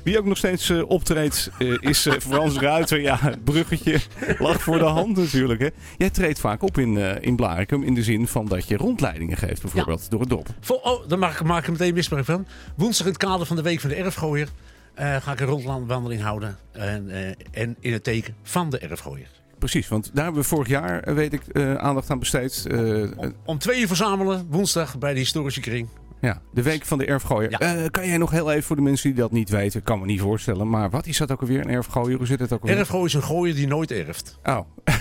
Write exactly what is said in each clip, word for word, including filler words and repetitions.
Wie ook nog steeds uh, optreedt uh, is uh, Frans Ruiter. Ja, het bruggetje lag voor de hand natuurlijk. Hè. Jij treedt vaak op in, uh, in Blaricum in de zin van dat je rondleidingen geeft bijvoorbeeld ja. door het dorp. Vol, oh, daar maak, maak ik meteen misbruik van. Woensdag in het kader van de Week van de Erfgooier uh, ga ik een rondwandeling houden. En, uh, en in het teken van de Erfgooier. Precies, want daar hebben we vorig jaar, weet ik, uh, aandacht aan besteed. Uh, om, om twee uur verzamelen, woensdag bij de historische kring. Ja, de Week van de Erfgooier. Ja. Uh, kan jij nog heel even voor de mensen die dat niet weten, kan me niet voorstellen, maar wat is dat ook alweer, een erfgooier? Hoe zit het ook alweer? Erfgooier is een gooier die nooit erft. Oh.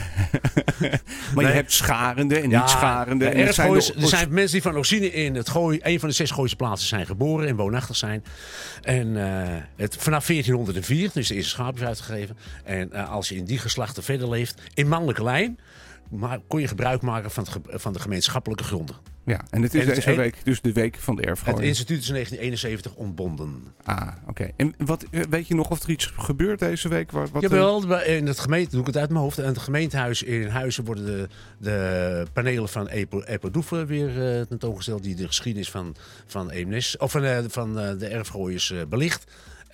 maar nee. Je hebt scharende en ja, niet scharende. Ja, en erfgooiers, zijn de... Er zijn mensen die van origine in het gooi, een van de zes Gooise plaatsen zijn geboren en woonachtig zijn. En uh, het, vanaf veertienhonderdvier, dus de eerste schaap is uitgegeven. En uh, als je in die geslachten verder leeft, in mannelijke lijn, maar kon je gebruik maken van, het, van de gemeenschappelijke gronden. Ja, en het is en het deze is week dus de Week van de Erfgooier. Het instituut is in negentien eenenzeventig ontbonden. Ah, oké. Okay. En wat, weet je nog of er iets gebeurt deze week? Wat, wat Jawel, in het gemeente, doe ik het uit mijn hoofd. In het gemeentehuis in Huizen worden de, de panelen van Epodoeven weer uh, tentoongesteld. Die de geschiedenis van, van Eemnes, of van, uh, van uh, de erfgooiers uh, belicht.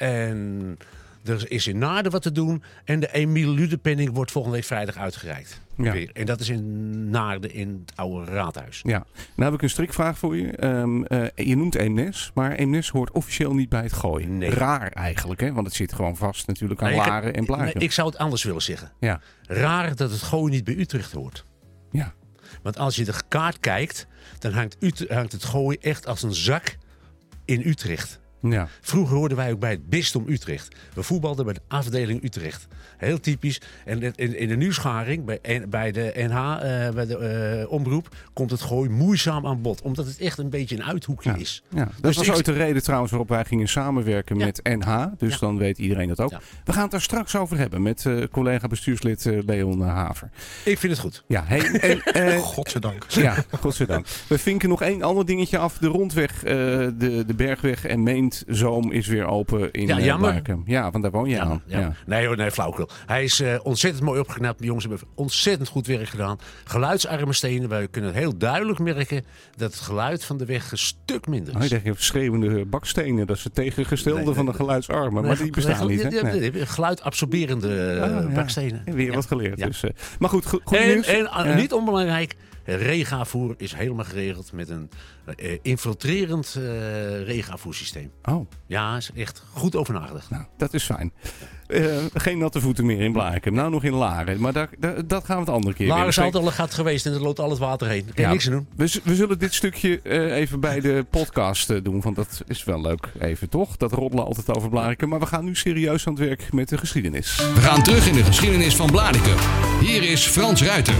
En er is in Naarden wat te doen. En de Emiel Ludepenning wordt volgende week vrijdag uitgereikt. Ja. Weer. En dat is in Naarden in het oude raadhuis. Ja, nou heb ik een strikvraag voor je. Um, uh, je noemt Eemnes, maar Eemnes hoort officieel niet bij het gooien. Nee. Raar eigenlijk, hè? Want het zit gewoon vast natuurlijk aan nou, Laren en Blaricum. Nee, ik zou het anders willen zeggen. Ja. Raar dat het gooien niet bij Utrecht hoort. Ja. Want als je de kaart kijkt, dan hangt, Ut- hangt het gooien echt als een zak in Utrecht. Ja. Vroeger hoorden wij ook bij het bisdom Utrecht. We voetbalden bij de afdeling Utrecht. Heel typisch. En in, in de nieuwsgaring, bij, bij de N H, uh, bij de uh, omroep, komt het gooi moeizaam aan bod. Omdat het echt een beetje een uithoekje ja. is. Ja. Dat dus was ik... ooit de reden trouwens waarop wij gingen samenwerken ja. met N H. Dus ja. dan weet iedereen dat ook. Ja. We gaan het daar straks over hebben met uh, collega bestuurslid uh, Leon uh, Haver. Ik vind het goed. Ja, hey, en, uh, godzijdank. Ja, godzijdank. We vinken nog één ander dingetje af. De rondweg, uh, de, de Bergweg en Meentzoom is weer open in ja, jammer. Blaricum. Ja, want daar woon je ja, aan. Ja. Ja. Nee hoor, nee, flauwekul. Hij is uh, ontzettend mooi opgeknapt. De jongens hebben ontzettend goed werk gedaan. Geluidsarme stenen. Wij kunnen heel duidelijk merken dat het geluid van de weg een stuk minder is. Oh, je denkt schreeuwende bakstenen. Dat is het tegengestelde nee, nee, van de geluidsarmen. Nee, maar die bestaan nee, niet. Hè? Nee. Geluidabsorberende ah, ja. bakstenen. Weer ja. wat geleerd. Ja. Dus, uh, maar goed, goed, goed en, nieuws. En uh, ja. niet onbelangrijk. Regenafvoer is helemaal geregeld met een uh, infiltrerend uh, regenafvoersysteem. Oh. Ja, is echt goed over nagedacht. Nou, dat is fijn. Uh, geen natte voeten meer in Blaricum. Nou, nog in Laren. Maar daar, daar, dat gaan we het andere keer Laren is altijd al een gat geweest en er loopt al het water heen. Daar kan je ja, niks aan doen. We, we zullen dit stukje uh, even bij de podcast uh, doen. Want dat is wel leuk even, toch? Dat roddelen altijd over Blaricum. Maar we gaan nu serieus aan het werk met de geschiedenis. We gaan terug in de geschiedenis van Blaricum. Hier is Frans Ruiter.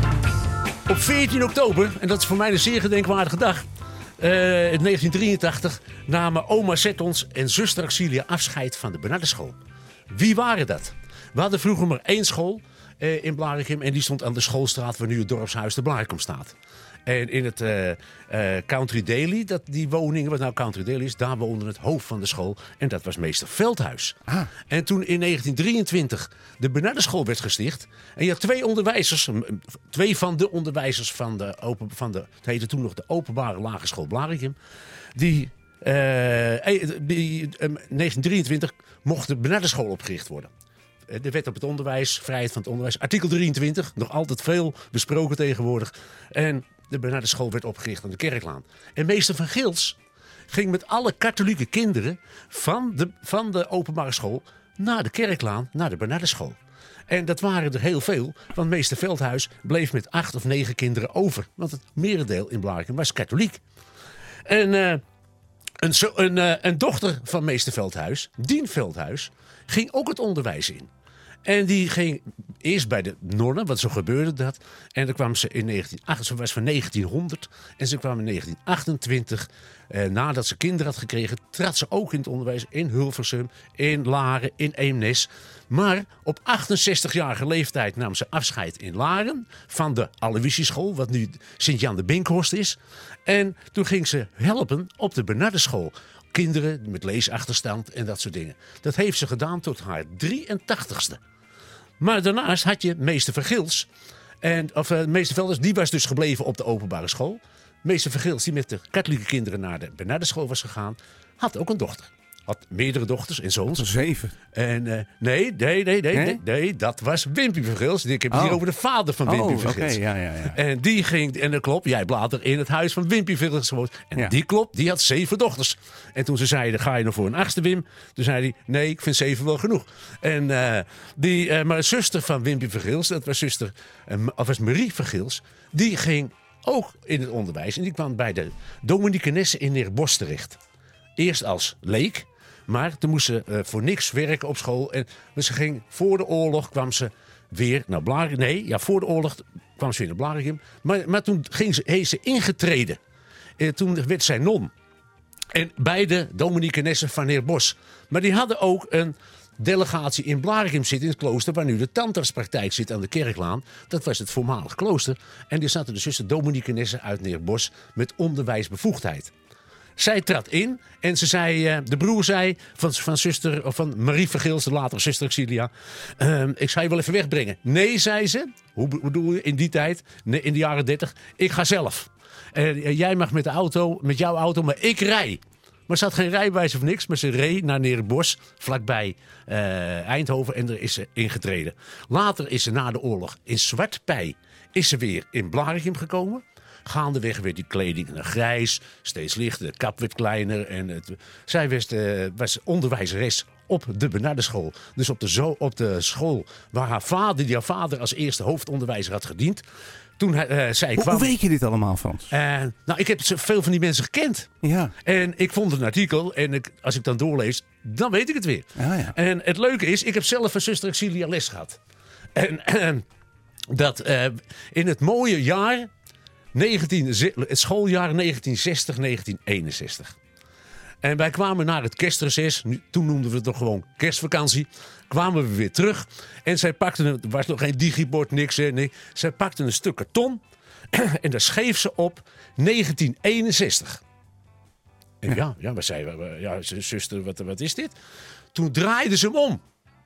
Op veertien oktober, en dat is voor mij een zeer gedenkwaardige dag, uh, in negentien drieëntachtig namen oma Zettons en zuster Auxilia afscheid van de Bernardeschool. Wie waren dat? We hadden vroeger maar één school uh, in Blaricum en die stond aan de schoolstraat waar nu het dorpshuis de Blaricum staat. En in het uh, uh, Country Daily, dat die woningen, wat nou Country Daily is, daar woonde het hoofd van de school. En dat was meester Veldhuis. Ah. En toen in negentien drieëntwintig de Bernardeschool werd gesticht. En je had twee onderwijzers, twee van de onderwijzers van de, open, van de het heette toen nog de openbare lagere school Blaricum. Die, uh, die uh, negentien drieëntwintig mocht de Bernardeschool opgericht worden. De wet op het onderwijs, vrijheid van het onderwijs. Artikel drieëntwintig, nog altijd veel besproken tegenwoordig. En de Bernardeschool werd opgericht aan de Kerklaan. En meester Van Gils ging met alle katholieke kinderen van de, van de openbare school naar de Kerklaan, naar de Bernardeschool. En dat waren er heel veel, want meester Veldhuis bleef met acht of negen kinderen over. Want het merendeel in Blaricum was katholiek. En uh, een, een, uh, een dochter van meester Veldhuis, Dien Veldhuis, ging ook het onderwijs in. En die ging eerst bij de nonnen, want zo gebeurde dat. En dan kwam ze in negentien achtentachtig, ze was van negentienhonderd. En ze kwam in negentien achtentwintig, eh, nadat ze kinderen had gekregen, trad ze ook in het onderwijs in Hilversum, in Laren, in Eemnes. Maar op achtenzestigjarige leeftijd nam ze afscheid in Laren van de Aloysiusschool, wat nu Sint-Jan de Binkhorst is. En toen ging ze helpen op de Bernardeschool. Kinderen met leesachterstand en dat soort dingen. Dat heeft ze gedaan tot haar drieëntachtigste. Maar daarnaast had je meester Vergils. En, of uh, meester Velders, die was dus gebleven op de openbare school. Meester Vergils, die met de katholieke kinderen naar de Bernardeschool was gegaan, had ook een dochter. had meerdere dochters en zoons. Zeven. En uh, nee, nee, nee, nee, nee, nee, nee, dat was Wimpy Vergils. Ik heb het Oh. hier over de vader van Wimpy Oh, Vergils. oké, ja, ja, ja. En die ging, en dat klopt, jij hebt later in het huis van Wimpy Vergils gewoond. En Ja. die klopt, die had zeven dochters. En toen ze zeiden, ga je nog voor een achtste, Wim? Toen zei hij, nee, ik vind zeven wel genoeg. En uh, die, uh, maar de zuster van Wimpy Vergils, dat was zuster, uh, of was Marie Vergils, die ging ook in het onderwijs. En die kwam bij de Dominicanessen in Neerbos terecht. Eerst als leek, maar toen moest ze uh, voor niks werken op school. En dus ze ging, voor de oorlog kwam ze weer naar Blaricum. Nee, ja, voor de oorlog kwam ze weer naar Blaricum. Maar, maar toen ging ze, heeft ze ingetreden. En toen werd zij non. En bij de Dominicanessen van Neerbos. Maar die hadden ook een delegatie in Blaricum zitten, in het klooster, waar nu de tandartspraktijk zit aan de Kerklaan. Dat was het voormalig klooster. En die zaten de zuster Dominicanessen uit Neerbos met onderwijsbevoegdheid. Zij trad in en ze zei, de broer zei van, van, zuster, of van Marie Vergils, de latere zuster Auxilia, uh, ik ga je wel even wegbrengen. Nee, zei ze. Hoe bedoel je in die tijd, in de jaren dertig? Ik ga zelf. Uh, jij mag met de auto, met jouw auto, maar ik rij. Maar ze had geen rijbewijs of niks, maar ze reed naar Neerbos, vlakbij uh, Eindhoven, en er is ze ingetreden. Later is ze na de oorlog in Zwartpij is ze weer in Blaricum gekomen. Gaandeweg werd die kleding naar grijs, steeds lichter, de kap werd kleiner. En het, zij was, uh, was onderwijzeres op de Bernardeschool. Dus op de, zo, op de school waar haar vader, die haar vader als eerste hoofdonderwijzer had gediend. Toen uh, zij Hoe, kwam, hoe weet je dit allemaal, Frans? Uh, nou, ik heb veel van die mensen gekend. Ja. En ik vond een artikel en ik, als ik dan doorlees, dan weet ik het weer. Ah, ja. En het leuke is, ik heb zelf van zuster Auxilia les gehad. En uh, dat uh, in het mooie jaar, negentien, het schooljaar negentien zestig negentien eenenzestig. En wij kwamen naar het kerstreces, nu, toen noemden we het nog gewoon kerstvakantie. Kwamen we weer terug en zij pakten, een, er was nog geen digibord, niks. Hè, nee. Zij pakten een stuk karton en daar schreef ze op negentien eenenzestig. En ja, ja, we zeiden, ja, zuster, wat, wat is dit? Toen draaiden ze hem om.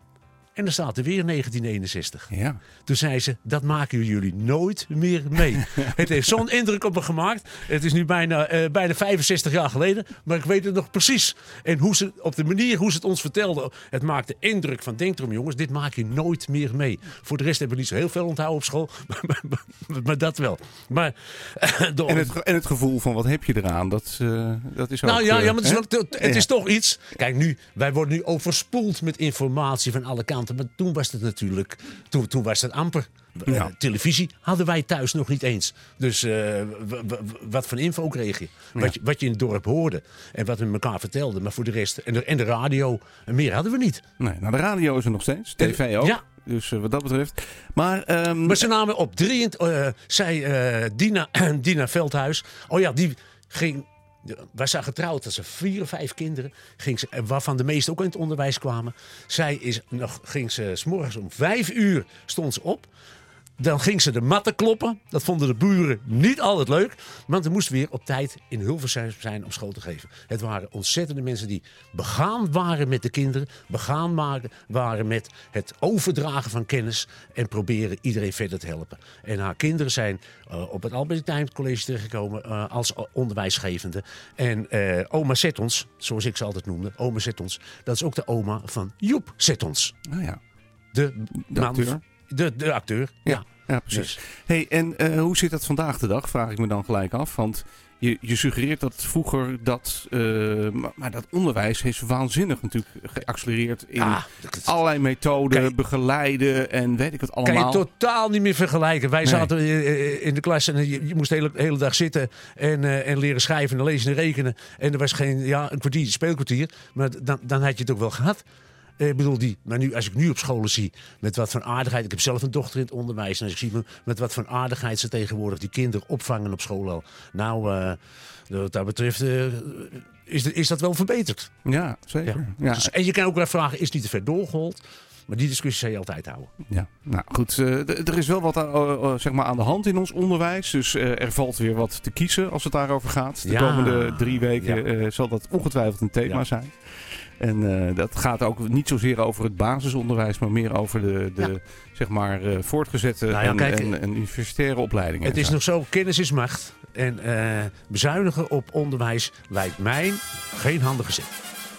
En dan staat er weer negentien eenenzestig. Ja. Toen zei ze, dat maken jullie nooit meer mee. Het heeft zo'n indruk op me gemaakt. Het is nu bijna, uh, bijna vijfenzestig jaar geleden. Maar ik weet het nog precies. En hoe ze, op de manier hoe ze het ons vertelde. Het maakte indruk van, denk erom jongens, dit maak je nooit meer mee. Voor de rest hebben we niet zo heel veel onthouden op school. Maar, maar, maar, maar dat wel. Maar, uh, door... en, het, en het gevoel van, wat heb je eraan? Dat, uh, dat is ook... Nou ja, uh, ja maar het, is, wel, het ja. is toch iets. Kijk, nu, wij worden nu overspoeld met informatie van alle kanten. Maar toen was het natuurlijk, toen, toen was het amper. Ja. Uh, televisie hadden wij thuis nog niet eens. Dus uh, w- w- wat voor info kreeg je? Ja. Wat je? Wat je in het dorp hoorde en wat we elkaar vertelden. Maar voor de rest, en de, en de radio, en meer hadden we niet. Nee, nou de radio is er nog steeds, tv ook. Ja. Dus uh, wat dat betreft. Maar, um, Maar ze namen op drie, uh, zei uh, Dina, Dina Veldhuis. Oh ja, die ging... Wij zijn getrouwd, dat ze vier of vijf kinderen, ging ze, waarvan de meeste ook in het onderwijs kwamen. Zij is nog, ging ze 's morgens om vijf uur stond ze op. Dan ging ze de matten kloppen. Dat vonden de buren niet altijd leuk. Want er moest weer op tijd in Hilversum zijn om school te geven. Het waren ontzettende mensen die begaan waren met de kinderen. Begaan waren met het overdragen van kennis. En proberen iedereen verder te helpen. En haar kinderen zijn uh, op het Albertijn College terechtgekomen uh, als onderwijsgevende. En uh, oma Zettons, zoals ik ze altijd noemde. Oma Zettons, dat is ook de oma van Joep Zettons. nou ja, De, de man, acteur. De, de acteur, ja. Ja, ja precies. Dus. Hey, en uh, hoe zit dat vandaag de dag? Vraag ik me dan gelijk af. Want je, je suggereert dat vroeger dat... Uh, maar, maar dat onderwijs heeft waanzinnig natuurlijk geaccelereerd in Ah, dat- allerlei methoden, Kijk, begeleiden en weet ik wat kan allemaal. je totaal niet meer vergelijken. Wij Nee. zaten uh, in de klas en je, je moest de hele, hele dag zitten en, uh, en leren schrijven en lezen en rekenen. En er was geen, ja, een kwartiertje, speelkwartier. Maar dan, dan had je het ook wel gehad. Ik bedoel, die, maar nu, als ik nu op scholen zie met wat voor aardigheid... Ik heb zelf een dochter in het onderwijs. En als ik zie met wat voor aardigheid ze tegenwoordig die kinderen opvangen op school al. Nou, uh, wat dat betreft uh, is, is dat wel verbeterd. Ja, zeker. Ja. Ja. Dus, en je kan ook wel vragen, is het niet te ver doorgehold? Maar die discussie zou je altijd houden. Ja, nou goed. Uh, d- er is wel wat uh, uh, zeg maar aan de hand in ons onderwijs. Dus uh, er valt weer wat te kiezen als het daarover gaat. De Ja. komende drie weken Ja. uh, zal dat ongetwijfeld een thema Ja. zijn. En uh, dat gaat ook niet zozeer over het basisonderwijs, maar meer over de, de Ja. zeg maar, uh, voortgezette Nou ja, en, kijk, en, en universitaire opleidingen. Het en is zo. nog zo, kennis is macht. En uh, bezuinigen op onderwijs lijkt mij geen handige zet.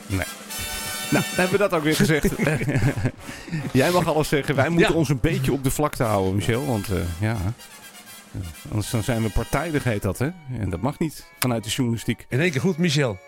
Nee. Nou, dan hebben we dat ook weer gezegd. Jij mag alles zeggen. Wij moeten Ja. ons een beetje op de vlakte houden, Michel. Want uh, ja, anders dan zijn we partijdig, heet dat, hè? En dat mag niet vanuit de journalistiek. In één keer goed, Michel.